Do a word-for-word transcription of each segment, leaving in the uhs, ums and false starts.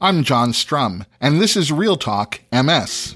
I'm John Strum, and this is Real Talk M S.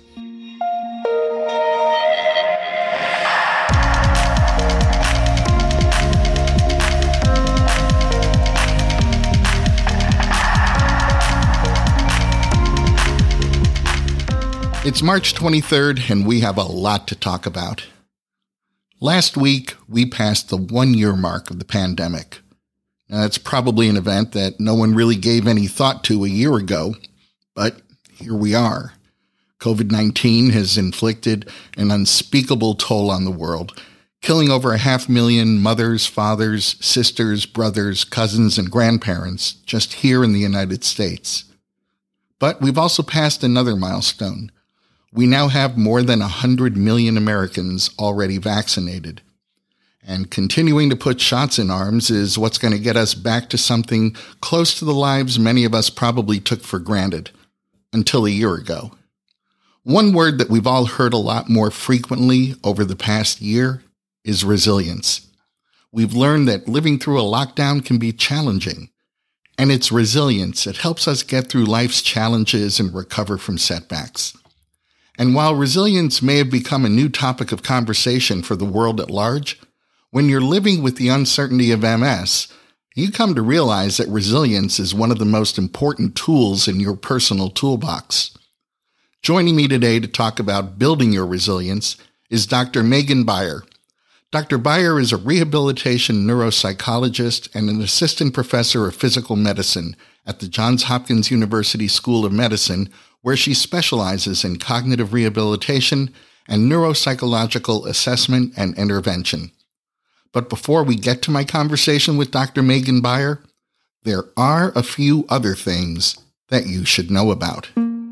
It's March twenty-third, and we have a lot to talk about. Last week, we passed the one-year mark of the pandemic. Now, that's probably an event that no one really gave any thought to a year ago, but here we are. covid nineteen has inflicted an unspeakable toll on the world, killing over a half million mothers, fathers, sisters, brothers, cousins, and grandparents just here in the United States. But we've also passed another milestone. We now have more than one hundred million Americans already vaccinated. And continuing to put shots in arms is what's going to get us back to something close to the lives many of us probably took for granted until a year ago. One word that we've all heard a lot more frequently over the past year is resilience. We've learned that living through a lockdown can be challenging, and it's resilience that helps us get through life's challenges and recover from setbacks. And while resilience may have become a new topic of conversation for the world at large, when you're living with the uncertainty of M S, you come to realize that resilience is one of the most important tools in your personal toolbox. Joining me today to talk about building your resilience is Doctor Megan Beyer. Doctor Beyer is a rehabilitation neuropsychologist and an assistant professor of physical medicine at the Johns Hopkins University School of Medicine, where she specializes in cognitive rehabilitation and neuropsychological assessment and intervention. But before we get to my conversation with Doctor Megan Beyer, there are a few other things that you should know about.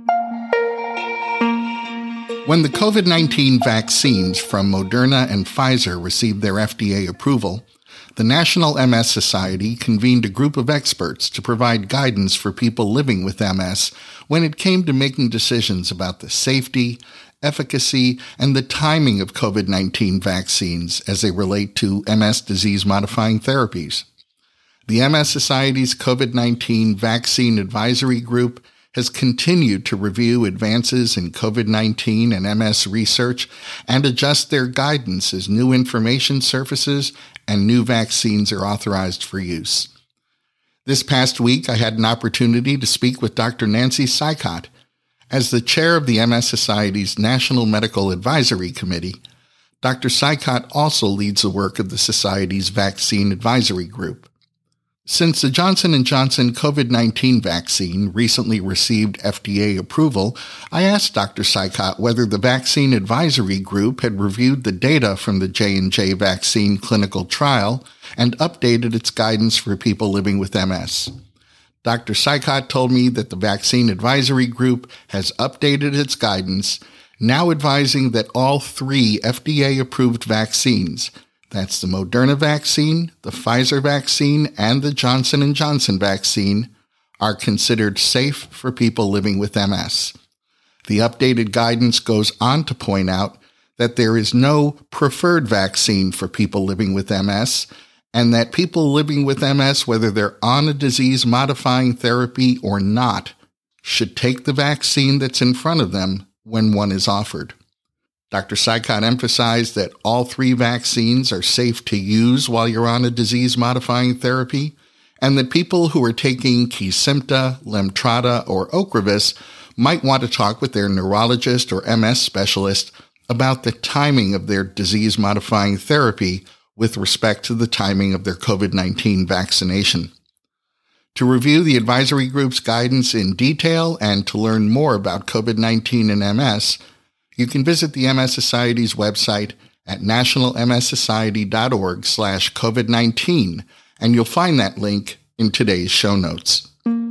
When the covid nineteen vaccines from Moderna and Pfizer received their F D A approval, the National M S Society convened a group of experts to provide guidance for people living with M S when it came to making decisions about the safety, efficacy, and the timing of covid nineteen vaccines as they relate to M S disease-modifying therapies. The M S Society's covid nineteen Vaccine Advisory Group has continued to review advances in covid nineteen and M S research and adjust their guidance as new information surfaces and new vaccines are authorized for use. This past week, I had an opportunity to speak with Doctor Nancy Saikat. As the chair of the M S Society's National Medical Advisory Committee, Doctor Saikat also leads the work of the Society's Vaccine Advisory Group. Since the Johnson and Johnson covid nineteen vaccine recently received F D A approval, I asked Doctor Saikat whether the Vaccine Advisory Group had reviewed the data from the J and J vaccine clinical trial and updated its guidance for people living with M S. Doctor Saikat told me that the Vaccine Advisory Group has updated its guidance, now advising that all three F D A-approved vaccines, that's the Moderna vaccine, the Pfizer vaccine, and the Johnson and Johnson vaccine, are considered safe for people living with M S. The updated guidance goes on to point out that there is no preferred vaccine for people living with M S, and that people living with M S, whether they're on a disease-modifying therapy or not, should take the vaccine that's in front of them when one is offered. Doctor Saikat emphasized that all three vaccines are safe to use while you're on a disease-modifying therapy, and that people who are taking Kesimpta, Lemtrada, or Ocrevus might want to talk with their neurologist or M S specialist about the timing of their disease-modifying therapy with respect to the timing of their covid nineteen vaccination. To review the advisory group's guidance in detail and to learn more about covid nineteen and M S, you can visit the M S Society's website at nationalmssociety.org slash COVID-19, and you'll find that link in today's show notes.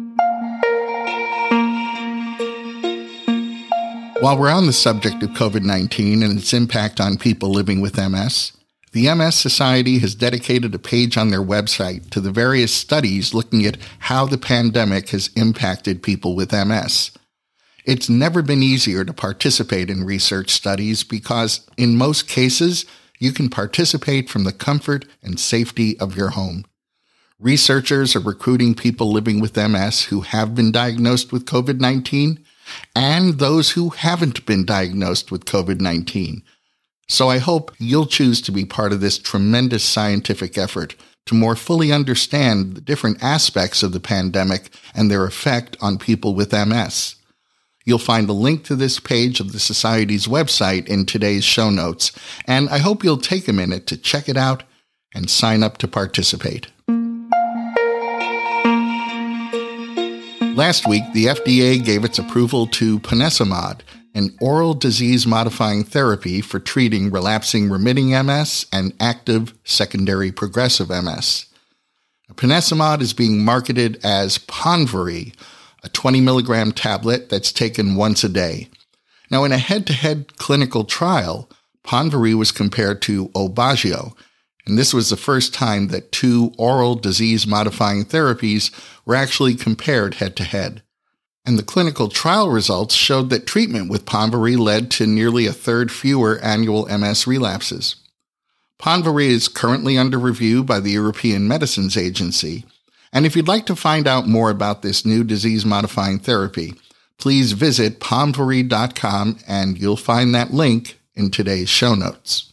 While we're on the subject of covid nineteen and its impact on people living with M S, the M S Society has dedicated a page on their website to the various studies looking at how the pandemic has impacted people with M S. It's never been easier to participate in research studies because, in most cases, you can participate from the comfort and safety of your home. Researchers are recruiting people living with M S who have been diagnosed with COVID nineteen and those who haven't been diagnosed with COVID nineteen. So I hope you'll choose to be part of this tremendous scientific effort to more fully understand the different aspects of the pandemic and their effect on people with M S. You'll find a link to this page of the Society's website in today's show notes, and I hope you'll take a minute to check it out and sign up to participate. Last week, the F D A gave its approval to ponesimod, an oral disease-modifying therapy for treating relapsing remitting M S and active secondary progressive M S. Ponesimod is being marketed as Ponvory, a twenty milligram tablet that's taken once a day. Now, in a head-to-head clinical trial, Ponvory was compared to Aubagio, and this was the first time that two oral disease-modifying therapies were actually compared head-to-head. And the clinical trial results showed that treatment with Ponvory led to nearly a third fewer annual M S relapses. Ponvory is currently under review by the European Medicines Agency, and if you'd like to find out more about this new disease-modifying therapy, please visit ponvory dot com and you'll find that link in today's show notes.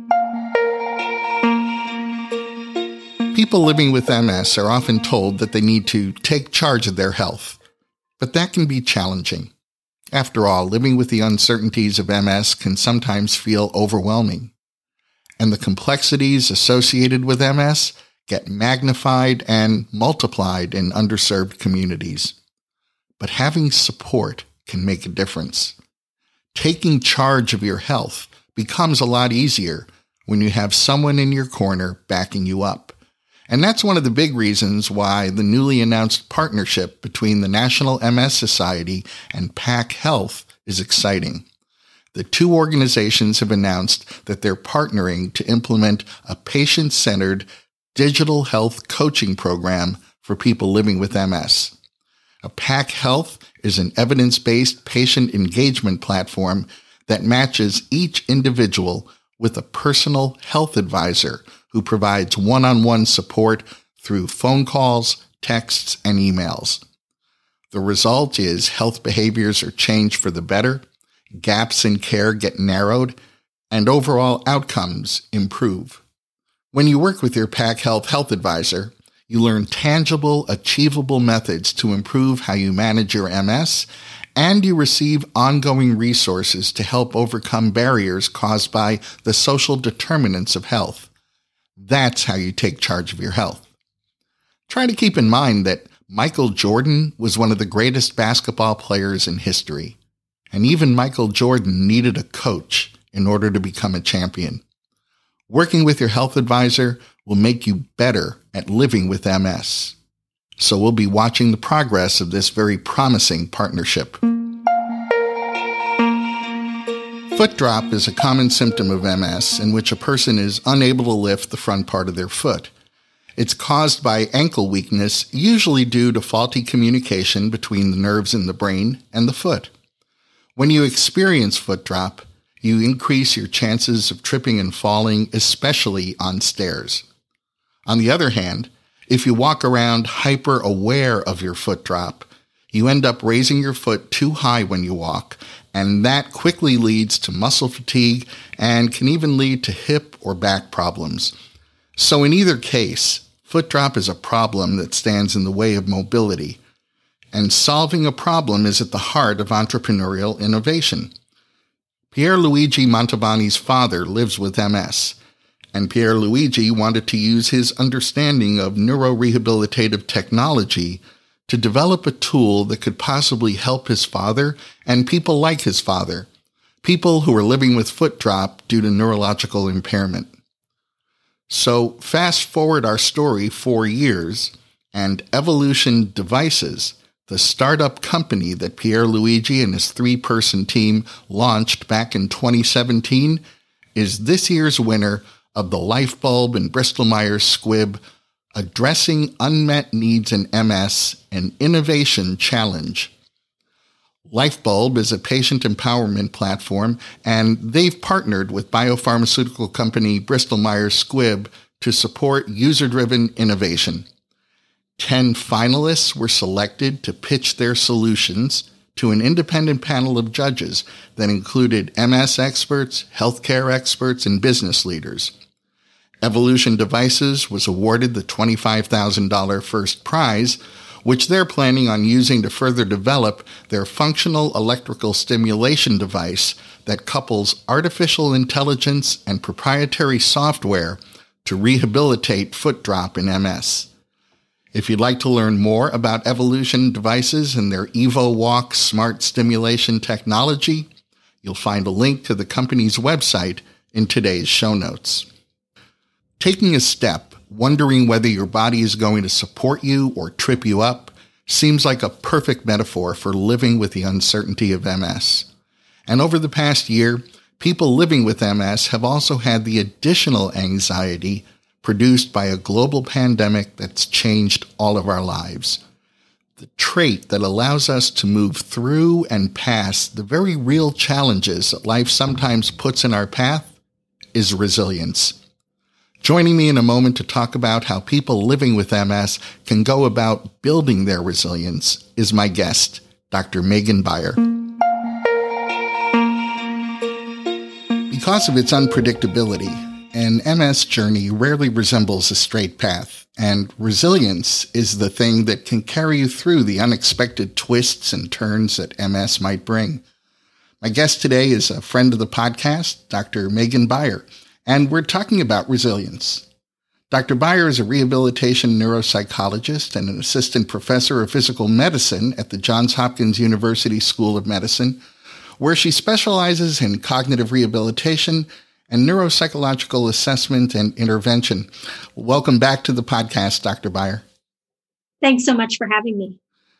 People living with M S are often told that they need to take charge of their health, but that can be challenging. After all, living with the uncertainties of M S can sometimes feel overwhelming, and the complexities associated with M S get magnified and multiplied in underserved communities. But having support can make a difference. Taking charge of your health becomes a lot easier when you have someone in your corner backing you up. And that's one of the big reasons why the newly announced partnership between the National M S Society and PAC Health is exciting. The two organizations have announced that they're partnering to implement a patient-centered digital health coaching program for people living with M S. A PAC Health is an evidence-based patient engagement platform that matches each individual with a personal health advisor who provides one-on-one support through phone calls, texts, and emails. The result is health behaviors are changed for the better, gaps in care get narrowed, and overall outcomes improve. When you work with your PAC Health health advisor, you learn tangible, achievable methods to improve how you manage your M S, and you receive ongoing resources to help overcome barriers caused by the social determinants of health. That's how you take charge of your health. Try to keep in mind that Michael Jordan was one of the greatest basketball players in history, and even Michael Jordan needed a coach in order to become a champion. Working with your health advisor will make you better at living with M S. So we'll be watching the progress of this very promising partnership. Foot drop is a common symptom of M S in which a person is unable to lift the front part of their foot. It's caused by ankle weakness, usually due to faulty communication between the nerves in the brain and the foot. When you experience foot drop, you increase your chances of tripping and falling, especially on stairs. On the other hand, if you walk around hyper-aware of your foot drop, you end up raising your foot too high when you walk, and that quickly leads to muscle fatigue and can even lead to hip or back problems. So in either case, foot drop is a problem that stands in the way of mobility, and solving a problem is at the heart of entrepreneurial innovation. Pierluigi Mantovani's father lives with M S, and Pierluigi wanted to use his understanding of neurorehabilitative technology to develop a tool that could possibly help his father and people like his father, people who are living with foot drop due to neurological impairment. So fast forward our story four years, and Evolution Devices, the startup company that Pierluigi and his three-person team launched back in twenty seventeen, is this year's winner of the Lifebulb and Bristol-Myers Squibb Addressing Unmet Needs in M S and Innovation Challenge. Lifebulb is a patient empowerment platform, and they've partnered with biopharmaceutical company Bristol-Myers Squibb to support user-driven innovation. Ten finalists were selected to pitch their solutions to an independent panel of judges that included M S experts, healthcare experts, and business leaders. Evolution Devices was awarded the twenty-five thousand dollars first prize, which they're planning on using to further develop their functional electrical stimulation device that couples artificial intelligence and proprietary software to rehabilitate foot drop in M S. If you'd like to learn more about Evolution Devices and their EvoWalk smart stimulation technology, you'll find a link to the company's website in today's show notes. Taking a step, wondering whether your body is going to support you or trip you up, seems like a perfect metaphor for living with the uncertainty of M S. And over the past year, people living with M S have also had the additional anxiety produced by a global pandemic that's changed all of our lives. The trait that allows us to move through and past the very real challenges that life sometimes puts in our path is resilience. Joining me in a moment to talk about how people living with M S can go about building their resilience is my guest, Doctor Megan Beyer. Because of its unpredictability, an M S journey rarely resembles a straight path, and resilience is the thing that can carry you through the unexpected twists and turns that M S might bring. My guest today is a friend of the podcast, Doctor Megan Beyer, and we're talking about resilience. Doctor Beyer is a rehabilitation neuropsychologist and an assistant professor of physical medicine at the Johns Hopkins University School of Medicine, where she specializes in cognitive rehabilitation and neuropsychological assessment and intervention. Welcome back to the podcast, Doctor Beyer. Thanks so much for having me.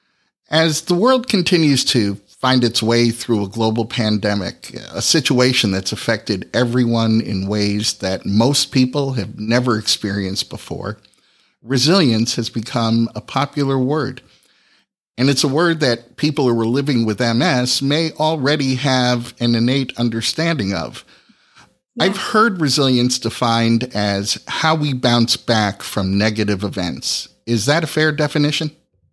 As the world continues to find its way through a global pandemic, a situation that's affected everyone in ways that most people have never experienced before, resilience has become a popular word. And it's a word that people who are living with M S may already have an innate understanding of. Yeah. I've heard resilience defined as how we bounce back from negative events. Is that a fair definition?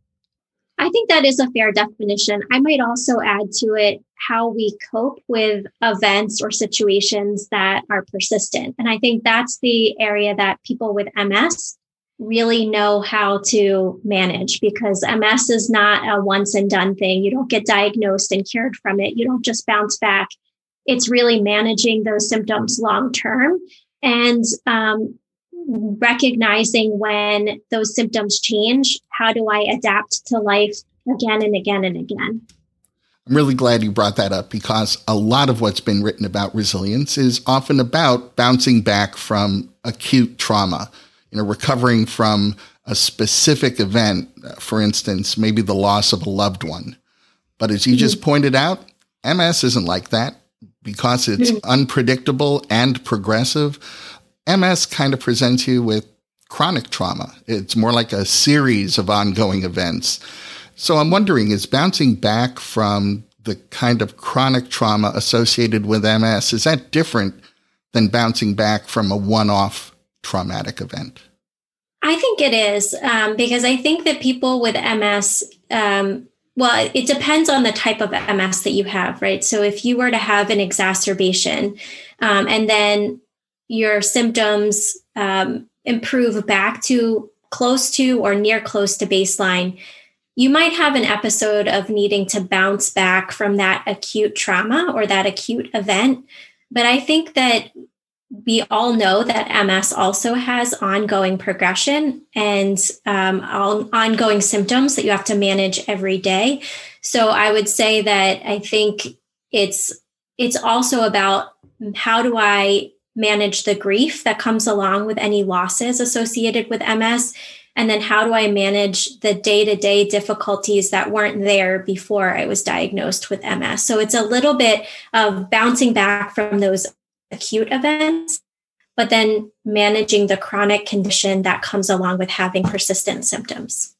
I think that is a fair definition. I might also add to it how we cope with events or situations that are persistent. And I think that's the area that people with M S really know how to manage, because M S is not a once and done thing. You don't get diagnosed and cured from it. You don't just bounce back. It's really managing those symptoms long term and um, recognizing when those symptoms change. How do I adapt to life again and again and again? I'm really glad you brought that up, because a lot of what's been written about resilience is often about bouncing back from acute trauma, you know, recovering from a specific event, for instance, maybe the loss of a loved one. But as you mm-hmm. just pointed out, M S isn't like that. Because it's mm-hmm. unpredictable and progressive, M S kind of presents you with chronic trauma. It's more like a series of ongoing events. So I'm wondering, is bouncing back from the kind of chronic trauma associated with M S, is that different than bouncing back from a one-off traumatic event? I think it is, um, because I think that people with M S, um, well, it depends on the type of M S that you have, right? So if you were to have an exacerbation um, and then your symptoms um, improve back to close to or near close to baseline, you might have an episode of needing to bounce back from that acute trauma or that acute event. But I think that we all know that M S also has ongoing progression and um, all ongoing symptoms that you have to manage every day. So I would say that I think it's it's also about how do I manage the grief that comes along with any losses associated with M S, and then how do I manage the day-to-day difficulties that weren't there before I was diagnosed with M S. So it's a little bit of bouncing back from those acute events, but then managing the chronic condition that comes along with having persistent symptoms.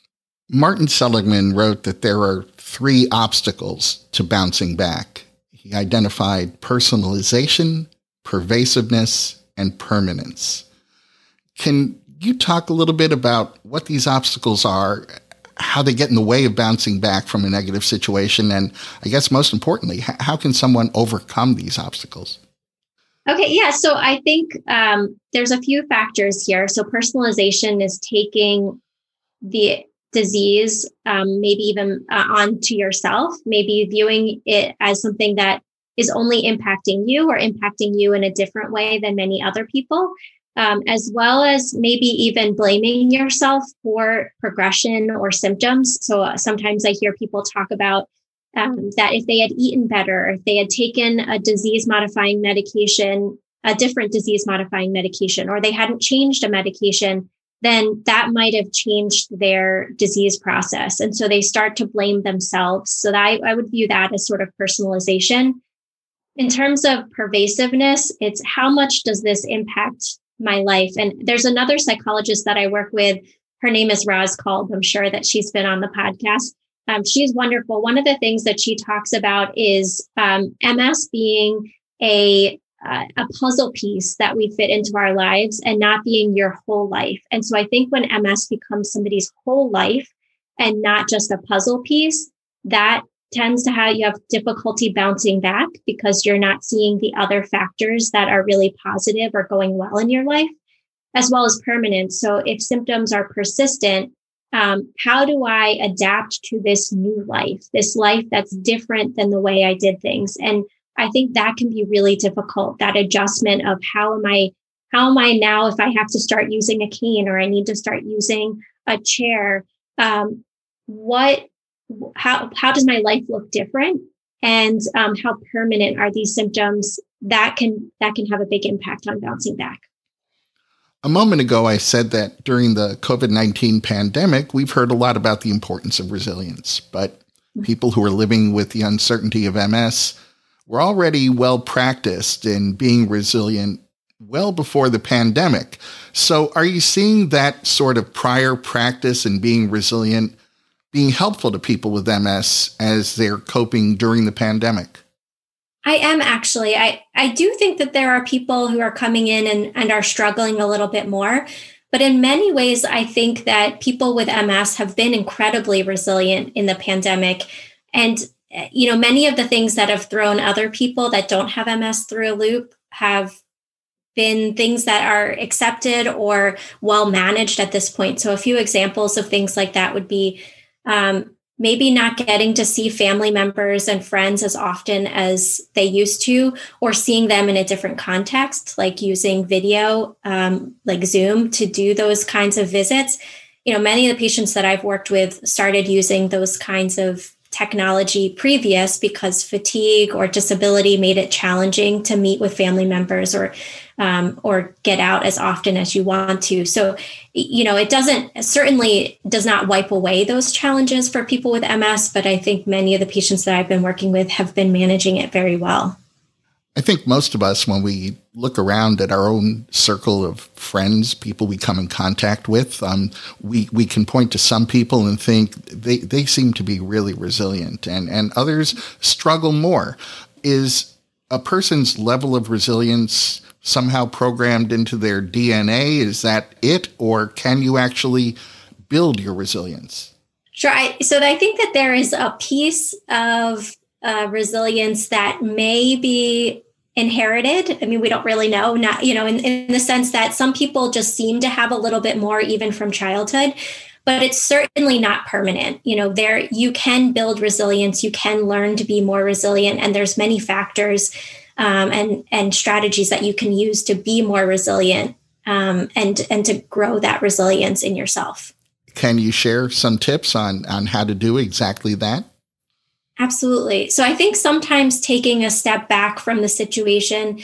Martin Seligman wrote that there are three obstacles to bouncing back. He identified personalization, pervasiveness, and permanence. Can you talk a little bit about what these obstacles are, how they get in the way of bouncing back from a negative situation, and I guess most importantly, how can someone overcome these obstacles? Okay, yeah. So I think um, there's a few factors here. So personalization is taking the disease, um, maybe even uh, onto yourself, maybe viewing it as something that is only impacting you or impacting you in a different way than many other people, um, as well as maybe even blaming yourself for progression or symptoms. So uh, sometimes I hear people talk about um, that if they had eaten better, if they had taken a disease modifying medication, a different disease modifying medication, or they hadn't changed a medication, then that might have changed their disease process. And so they start to blame themselves. So that I, I would view that as sort of personalization. In terms of pervasiveness, it's how much does this impact my life? And there's another psychologist that I work with. Her name is Roz Kolb. I'm sure that she's been on the podcast. Um, she's wonderful. One of the things that she talks about is um, M S being a Uh, a puzzle piece that we fit into our lives and not being your whole life. And so I think when M S becomes somebody's whole life and not just a puzzle piece, that tends to have, you have difficulty bouncing back because you're not seeing the other factors that are really positive or going well in your life, as well as permanent. So if symptoms are persistent, um, how do I adapt to this new life, this life that's different than the way I did things? And I think that can be really difficult, that adjustment of how am I, how am I now if I have to start using a cane or I need to start using a chair? Um, what, how, how does my life look different? And um, how permanent are these symptoms? That can, that can have a big impact on bouncing back. A moment ago, I said that during the COVID nineteen pandemic, we've heard a lot about the importance of resilience, but people who are living with the uncertainty of M S were already well practiced in being resilient well before the pandemic. So are you seeing that sort of prior practice in being resilient being helpful to people with M S as they're coping during the pandemic? I am actually. I, I do think that there are people who are coming in and, and are struggling a little bit more. But in many ways, I think that people with M S have been incredibly resilient in the pandemic. And you know, many of the things that have thrown other people that don't have M S through a loop have been things that are accepted or well managed at this point. So a few examples of things like that would be um, maybe not getting to see family members and friends as often as they used to, or seeing them in a different context, like using video, um, like Zoom, to do those kinds of visits. You know, many of the patients that I've worked with started using those kinds of technology previous because fatigue or disability made it challenging to meet with family members or um, or get out as often as you want to. So, you know, it doesn't certainly does not wipe away those challenges for people with M S, but I think many of the patients that I've been working with have been managing it very well. I think most of us, when we look around at our own circle of friends, people we come in contact with, um, we, we can point to some people and think they, they seem to be really resilient, and, and others struggle more. Is a person's level of resilience somehow programmed into their D N A? Is that it? Or can you actually build your resilience? Sure. I, so I think that there is a piece of Uh, resilience that may be inherited. I mean, we don't really know, not, you know, in, in the sense that some people just seem to have a little bit more even from childhood, but it's certainly not permanent. You know, there, you can build resilience, you can learn to be more resilient, and there's many factors um, and, and strategies that you can use to be more resilient um, and, and to grow that resilience in yourself. Can you share some tips on, on how to do exactly that? Absolutely. So I think sometimes taking a step back from the situation,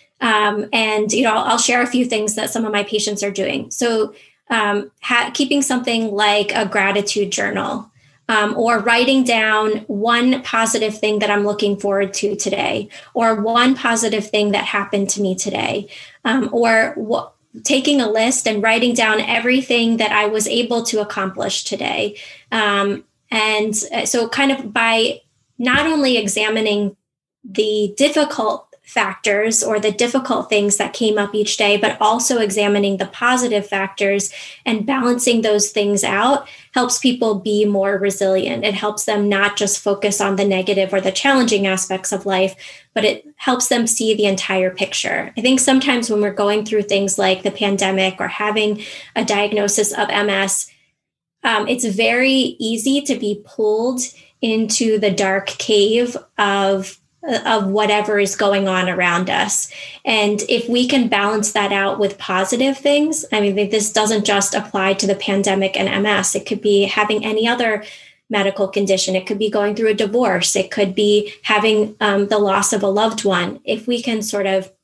um, and, you know, I'll, I'll share a few things that some of my patients are doing. So um, ha- keeping something like a gratitude journal, um, or writing down one positive thing that I'm looking forward to today, or one positive thing that happened to me today, um, or what, taking a list and writing down everything that I was able to accomplish today. Um, And so kind of by not only examining the difficult factors or the difficult things that came up each day, but also examining the positive factors and balancing those things out helps people be more resilient. It helps them not just focus on the negative or the challenging aspects of life, but it helps them see the entire picture. I think sometimes when we're going through things like the pandemic or having a diagnosis of M S, um, it's very easy to be pulled into the dark cave of of whatever is going on around us. And if we can balance that out with positive things, I mean, this doesn't just apply to the pandemic and M S. It could be having any other medical condition. It could be going through a divorce. It could be having um, the loss of a loved one. If we can sort of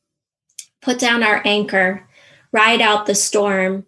put down our anchor, ride out the storm,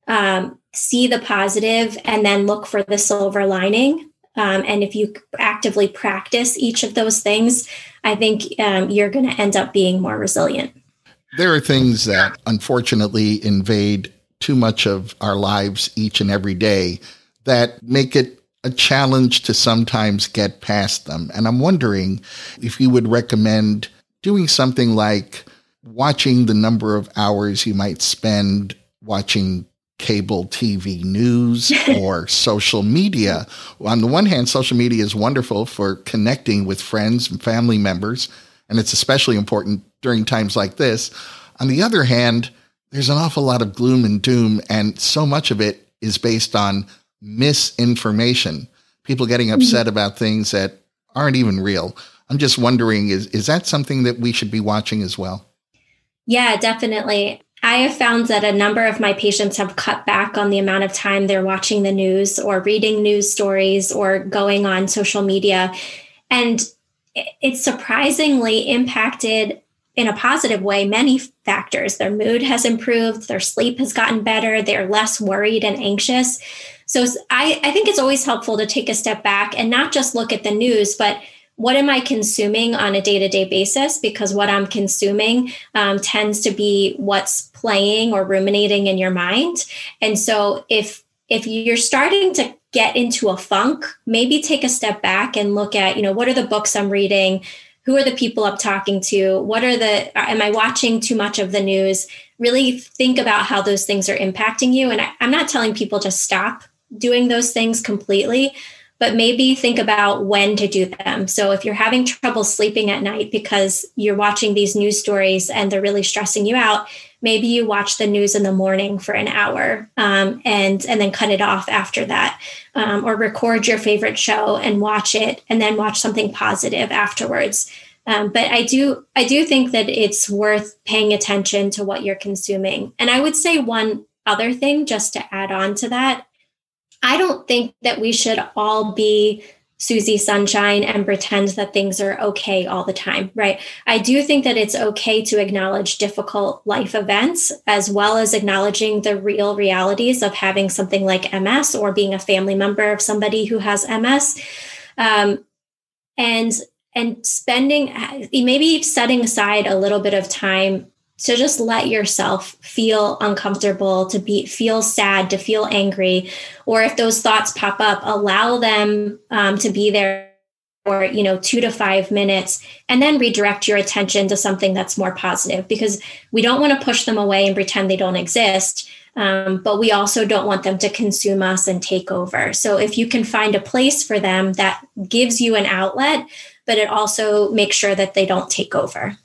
um, see the positive, and then look for the silver lining. Um, and if you actively practice each of those things, I think um, you're going to end up being more resilient. There are things that unfortunately invade too much of our lives each and every day that make it a challenge to sometimes get past them. And I'm wondering if you would recommend doing something like watching the number of hours you might spend watching cable T V news or social media. On the one hand, social media is wonderful for connecting with friends and family members, and it's especially important during times like this. On the other hand, there's an awful lot of gloom and doom, and so much of it is based on misinformation, people getting upset mm-hmm. about things that aren't even real. I'm just wondering, is, is that something that we should be watching as well? Yeah, definitely. I have found that a number of my patients have cut back on the amount of time they're watching the news or reading news stories or going on social media. And it's surprisingly impacted in a positive way many factors. Their mood has improved, their sleep has gotten better, they're less worried and anxious. So I, I think it's always helpful to take a step back and not just look at the news, but what am I consuming on a day-to-day basis? Because what I'm consuming um, tends to be what's playing or ruminating in your mind. And so if if you're starting to get into a funk, maybe take a step back and look at, you know, what are the books I'm reading? Who are the people I'm talking to? What are the, am I watching too much of the news? Really think about how those things are impacting you. And I, I'm not telling people just stop doing those things completely, but maybe think about when to do them. So if you're having trouble sleeping at night because you're watching these news stories and they're really stressing you out, maybe you watch the news in the morning for an hour um, and, and then cut it off after that. Um, or record your favorite show and watch it and then watch something positive afterwards. Um, but I do, I do think that it's worth paying attention to what you're consuming. And I would say one other thing, just to add on to that, I don't think that we should all be Susie Sunshine and pretend that things are okay all the time, right? I do think that it's okay to acknowledge difficult life events, as well as acknowledging the real realities of having something like M S or being a family member of somebody who has M S. Um, and, and spending, maybe setting aside a little bit of time to just let yourself feel uncomfortable, to be feel sad, to feel angry, or if those thoughts pop up, allow them um, to be there for, you know, two to five minutes, and then redirect your attention to something that's more positive, because we don't want to push them away and pretend they don't exist. Um, but we also don't want them to consume us and take over. So if you can find a place for them that gives you an outlet, but it also makes sure that they don't take over.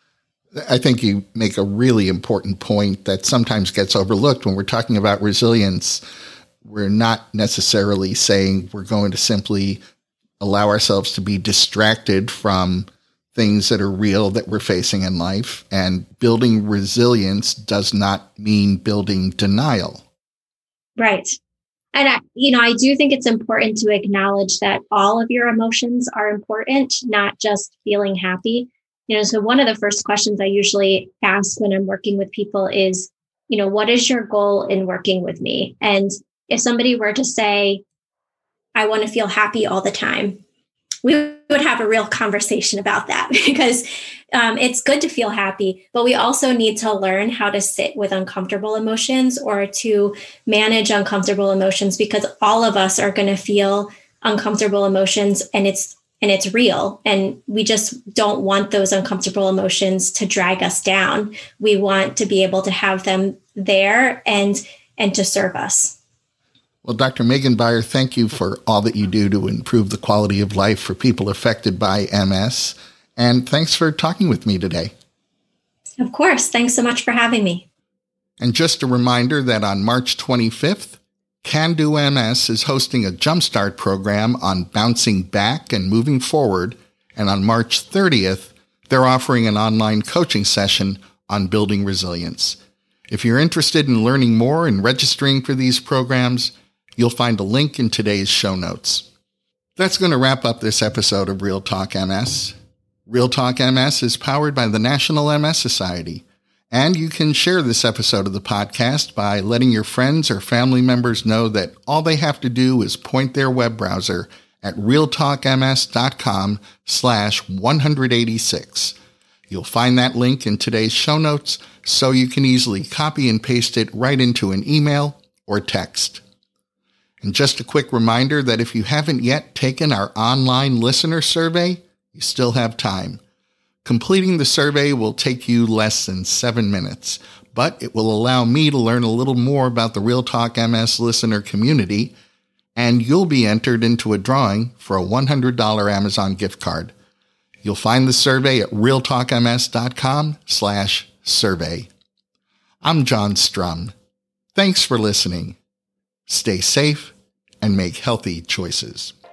I think you make a really important point that sometimes gets overlooked when we're talking about resilience. We're not necessarily saying we're going to simply allow ourselves to be distracted from things that are real that we're facing in life. And building resilience does not mean building denial. Right. And, I, you know, I do think it's important to acknowledge that all of your emotions are important, not just feeling happy. You know, so one of the first questions I usually ask when I'm working with people is, you know, what is your goal in working with me? And if somebody were to say, I want to feel happy all the time, we would have a real conversation about that, because um, it's good to feel happy, but we also need to learn how to sit with uncomfortable emotions or to manage uncomfortable emotions, because all of us are going to feel uncomfortable emotions, and it's and it's real. And we just don't want those uncomfortable emotions to drag us down. We want to be able to have them there and, and to serve us. Well, Doctor Megan Beyer, thank you for all that you do to improve the quality of life for people affected by M S. And thanks for talking with me today. Of course. Thanks so much for having me. And just a reminder that on March twenty-fifth, Can Do M S is hosting a Jumpstart program on bouncing back and moving forward. And on March thirtieth, they're offering an online coaching session on building resilience. If you're interested in learning more and registering for these programs, you'll find a link in today's show notes. That's going to wrap up this episode of Real Talk M S. Real Talk M S is powered by the National M S Society. And you can share this episode of the podcast by letting your friends or family members know that all they have to do is point their web browser at realtalkms.com slash 186. You'll find that link in today's show notes, so you can easily copy and paste it right into an email or text. And just a quick reminder that if you haven't yet taken our online listener survey, you still have time. Completing the survey will take you less than seven minutes, but it will allow me to learn a little more about the Real Talk M S listener community, and you'll be entered into a drawing for a one hundred dollars Amazon gift card. You'll find the survey at realtalkms.com slash survey. I'm John Strum. Thanks for listening. Stay safe and make healthy choices.